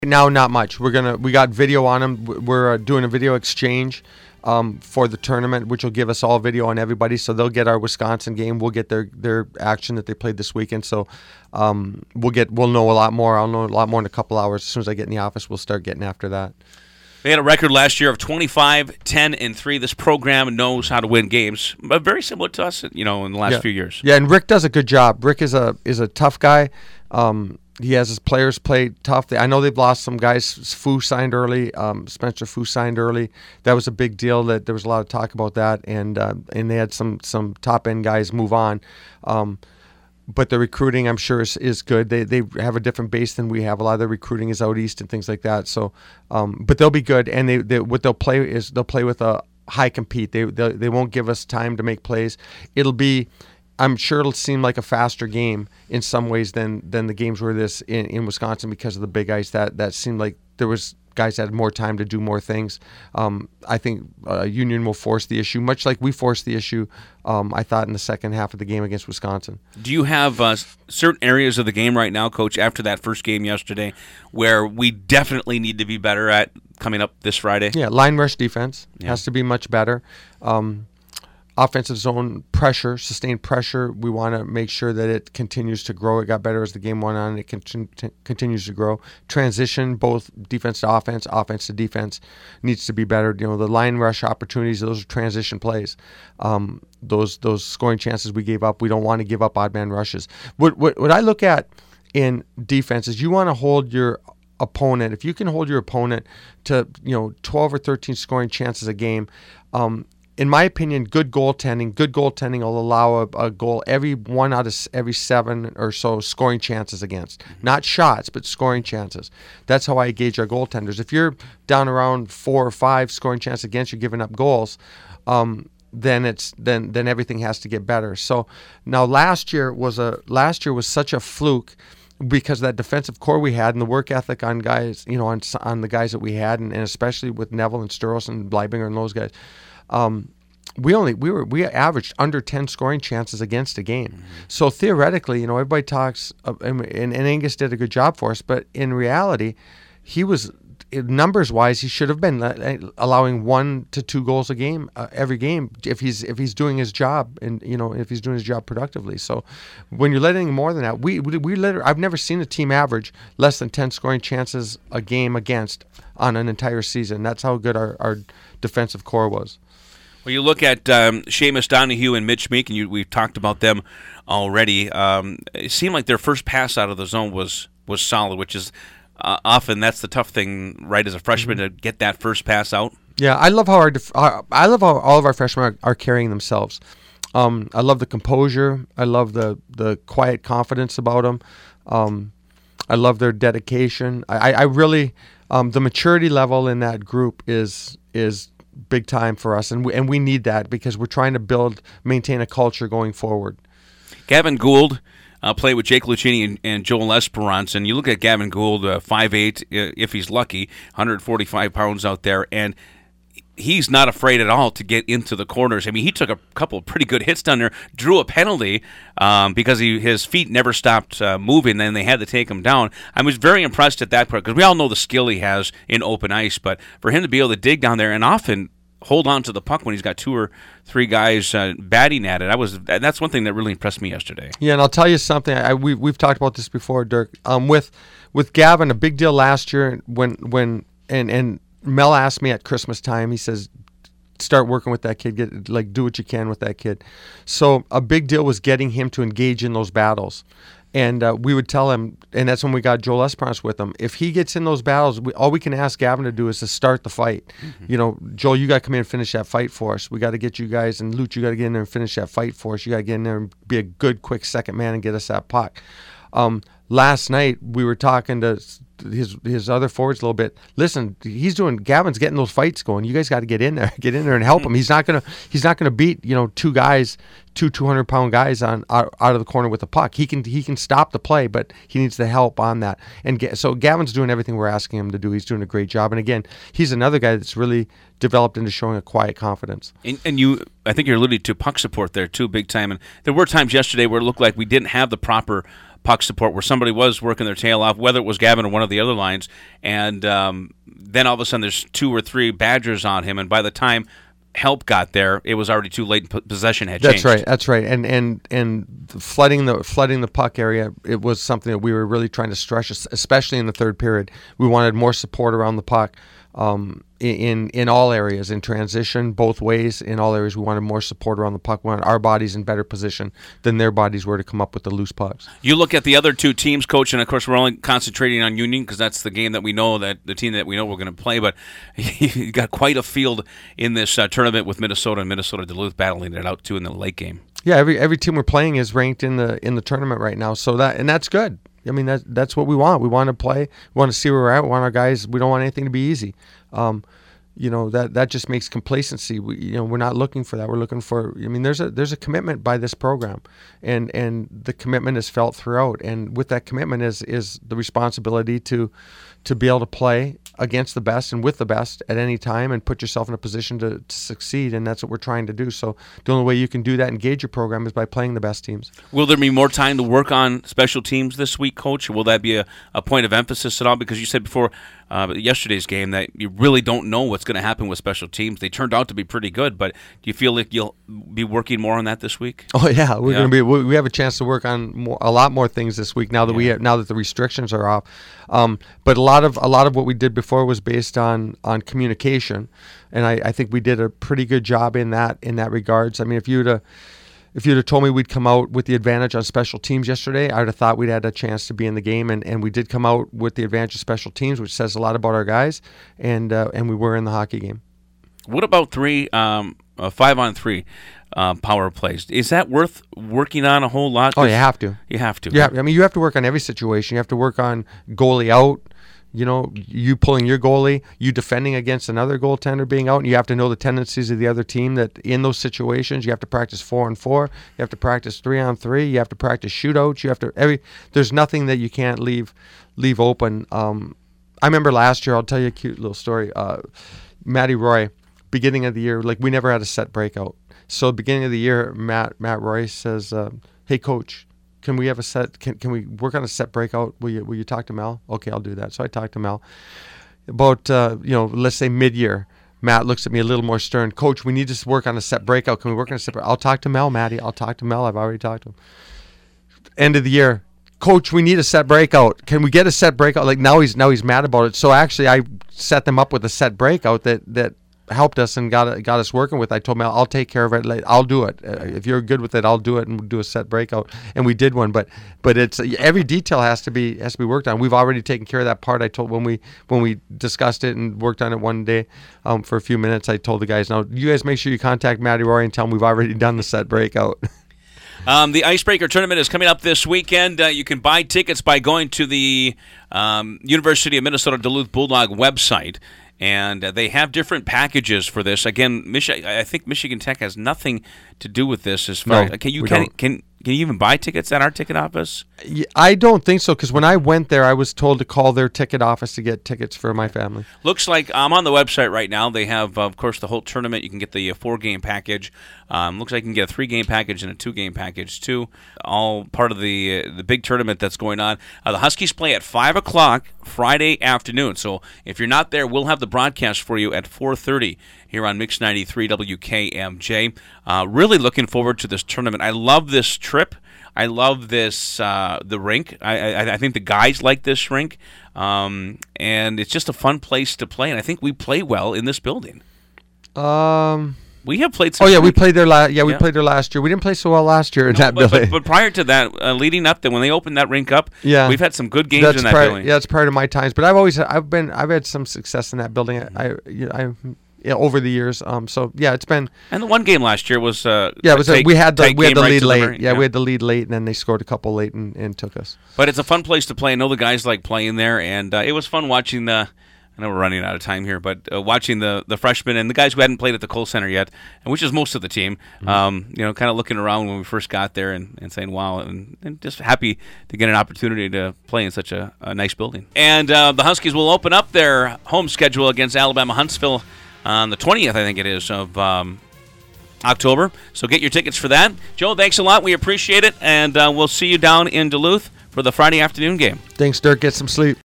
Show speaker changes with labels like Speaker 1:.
Speaker 1: Now, not much. We got video on them. We're doing a video exchange for the tournament, which will give us all video on everybody. So they'll get our Wisconsin game. We'll get their action that they played this weekend. So we'll know a lot more. I'll know a lot more in a couple hours. As soon as I get in the office, we'll start getting after that.
Speaker 2: They had a record last year of 25-10-3. This program knows how to win games, but very similar to us, in the last few years.
Speaker 1: Yeah, and Rick does a good job. Rick is a tough guy. He has his players play tough. I know they've lost some guys. Fu signed early. Spencer Fu signed early. That was a big deal. That there was a lot of talk about that, and they had some top end guys move on. But the recruiting, I'm sure, is good. They have a different base than we have. A lot of their recruiting is out east and things like that. So, but they'll be good. And what they'll play is they'll play with a high compete. They won't give us time to make plays. I'm sure it'll seem like a faster game in some ways than the games were this in Wisconsin because of the big ice. That seemed like there was guys that had more time to do more things. I think Union will force the issue, much like we forced the issue, I thought, in the second half of the game against Wisconsin.
Speaker 2: Do you have certain areas of the game right now, Coach, after that first game yesterday, where we definitely need to be better at coming up this Friday?
Speaker 1: Yeah, line rush defense has to be much better. Offensive zone pressure, sustained pressure, we want to make sure that it continues to grow. It got better as the game went on. It continues to grow. Transition, both defense to offense to defense, needs to be better. The line rush opportunities, those are transition plays. Those scoring chances we gave up, we don't want to give up odd man rushes. What I look at in defense is you want to hold your opponent. If you can hold your opponent to 12 or 13 scoring chances a game, in my opinion, good goaltending will allow a goal every 1 out of every 7 or so scoring chances against. Not shots, but scoring chances. That's how I gauge our goaltenders. If you're down around 4 or 5 scoring chances against, you're giving up goals, then everything has to get better. So now last year was such a fluke because of that defensive core we had and the work ethic on guys, on the guys that we had, and especially with Neville and Sturros and Bleibinger and those guys. We averaged under 10 scoring chances against a game. Mm-hmm. So theoretically, everybody talks, and Angus did a good job for us, but in reality, he was, numbers wise, he should have been allowing 1 to 2 goals a game every game if he's doing his job and if he's doing his job productively. So when you're letting more than that, I've never seen a team average less than 10 scoring chances a game against on an entire season. That's how good our defensive core was.
Speaker 2: Well, you look at Seamus Donahue and Mitch Meek, and we've talked about them already. It seemed like their first pass out of the zone was solid, which is often that's the tough thing, right, as a freshman, to get that first pass out. Yeah,
Speaker 1: I love how all of our freshmen are carrying themselves. I love the composure. I love the quiet confidence about them. I love their dedication. I really the maturity level in that group is big time for us, and we need that because we're trying to maintain a culture going forward.
Speaker 2: Gavin Gould played with Jake Lucchini and Joel Esperance, and you look at Gavin Gould, 5'8", if he's lucky, 145 pounds out there, and he's not afraid at all to get into the corners. I mean, he took a couple of pretty good hits down there, drew a penalty because his feet never stopped moving, and they had to take him down. I was very impressed at that part because we all know the skill he has in open ice, but for him to be able to dig down there and often hold on to the puck when he's got 2 or 3 guys batting at it, that's one thing that really impressed me yesterday.
Speaker 1: Yeah, and I'll tell you something. We've talked about this before, Dirk. With Gavin, a big deal last year when Mel asked me at Christmas time, he says, start working with that kid, do what you can with that kid. So a big deal was getting him to engage in those battles. And we would tell him, and that's when we got Joel Esperance with him, if he gets in those battles, all we can ask Gavin to do is to start the fight. Mm-hmm. Joel, you got to come in and finish that fight for us. We got to get you guys, and Lute, you got to get in there and finish that fight for us. You got to get in there and be a good, quick second man and get us that puck. Last night, we were talking to his other forwards a little bit. Listen, Gavin's getting those fights going. You guys got to get in there and help him. He's not gonna beat 2 guys, 200-pound guys out of the corner with a puck. He can stop the play, but he needs the help on that. And so Gavin's doing everything we're asking him to do. He's doing a great job. And again, he's another guy that's really developed into showing a quiet confidence.
Speaker 2: And I think you're alluding to puck support there too, big time. And there were times yesterday where it looked like we didn't have the proper puck support where somebody was working their tail off, whether it was Gavin or one of the other lines, and then all of a sudden there's 2 or 3 Badgers on him, and by the time help got there, it was already too late. Possession had changed.
Speaker 1: That's right. And flooding the puck area, it was something that we were really trying to stress, especially in the third period. We wanted more support around the puck. In all areas, in transition, both ways, in all areas, we wanted more support around the puck. We wanted our bodies in better position than their bodies were to come up with the loose pucks.
Speaker 2: You look at the other 2 teams, Coach, and of course we're only concentrating on Union because that's the game that we know, that the team that we know we're going to play, but you got quite a field in this tournament with Minnesota and Minnesota Duluth battling it out too in the late game.
Speaker 1: Yeah, every team we're playing is ranked in the tournament right now, so that's good. I mean, that's what we want. We want to play. We want to see where we're at. We want our guys. We don't want anything to be easy. That just makes complacency. We're not looking for that. We're looking for. I mean, there's a commitment by this program, and the commitment is felt throughout. And with that commitment is the responsibility to be able to play against the best and with the best at any time and put yourself in a position to succeed, and that's what we're trying to do. So the only way you can do that and gauge your program is by playing the best teams.
Speaker 2: Will there be more time to work on special teams this week, Coach? Will that be a point of emphasis at all? Because you said before yesterday's game that you really don't know what's going to happen with special teams. They turned out to be pretty good, but do you feel like you'll be working more on that this week?
Speaker 1: Oh yeah, we have a chance to work on a lot more things this week now that now that the restrictions are off. But a lot of what we did before was based on communication, and I think we did a pretty good job in that regards. I mean, if you'd have told me we'd come out with the advantage on special teams yesterday, I would have thought we'd had a chance to be in the game, and we did come out with the advantage of special teams, which says a lot about our guys, and we were in the hockey game.
Speaker 2: What about 5-on-3 power plays? Is that worth working on a whole lot?
Speaker 1: Oh, you have to.
Speaker 2: You have to.
Speaker 1: Yeah, I mean, you have to work on every situation. You have to work on goalie out. You pulling your goalie, you defending against another goaltender being out, and you have to know the tendencies of the other team. That in those situations, you have to practice 4-on-4. You have to practice 3-on-3. You have to practice shootouts. You have to There's nothing that you can't leave open. I remember last year. I'll tell you a cute little story. Matty Roy, beginning of the year, like we never had a set breakout. So beginning of the year, Matt Roy says, "Hey, Coach, can we have a set? Can we work on a set breakout? Will you talk to Mel?" Okay, I'll do that. So I talked to Mel about let's say mid-year. Matt looks at me a little more stern. "Coach, we need to work on a set breakout. Can we work on a set breakout?" "I'll talk to Mel, Matty. I'll talk to Mel. I've already talked to him." End of the year, "Coach, we need a set breakout. Can we get a set breakout?" Like now he's mad about it. So actually, I set them up with a set breakout that helped us and got us working with. I told Mel, "I'll take care of it. I'll do it. If you're good with it, I'll do it, and we'll do a set breakout." And we did one, but it's every detail has to be worked on. We've already taken care of that part. I told when we discussed it and worked on it one day for a few minutes. I told the guys, "Now you guys make sure you contact Matty Roy and tell him we've already done the set breakout."
Speaker 2: The Icebreaker Tournament is coming up this weekend. You can buy tickets by going to the University of Minnesota Duluth Bulldog website. And they have different packages for this. Again, I think Michigan Tech has nothing to do with this. As far can you even buy tickets at our ticket office?
Speaker 1: I don't think so, because when I went there, I was told to call their ticket office to get tickets for my family.
Speaker 2: Looks like I'm on the website right now. They have, of course, the whole tournament. You can get the 4-game package. Looks like you can get a 3-game package and a 2-game package too. All part of the big tournament that's going on. The Huskies play at 5:00 Friday afternoon. So if you're not there, we'll have the broadcast for you at 4:30 here on Mix 93 WKMJ. Really looking forward to this tournament. I love this trip. I love this the rink. I think the guys like this rink, and it's just a fun place to play. And I think we play well in this building. We have played.
Speaker 1: We played there. We played there last year. We didn't play so well last year in that building.
Speaker 2: But prior to that, leading up to when they opened that rink up, we've had some good games in that building.
Speaker 1: Yeah, that's prior to my times. But I've had some success in that building. Over the years. It's been. And
Speaker 2: the one game last year was.
Speaker 1: We had the lead late. We had the lead late, and then they scored a couple late and took us.
Speaker 2: But it's a fun place to play. I know the guys like playing there, and it was fun watching the. I know we're running out of time here, but watching the freshmen and the guys who hadn't played at the Kohl Center yet, and which is most of the team, kind of looking around when we first got there and saying, wow, and just happy to get an opportunity to play in such a nice building. And the Huskies will open up their home schedule against Alabama Huntsville on the 20th, I think it is, of October. So get your tickets for that. Joe, thanks a lot. We appreciate it, and we'll see you down in Duluth for the Friday afternoon game.
Speaker 1: Thanks, Dirk. Get some sleep.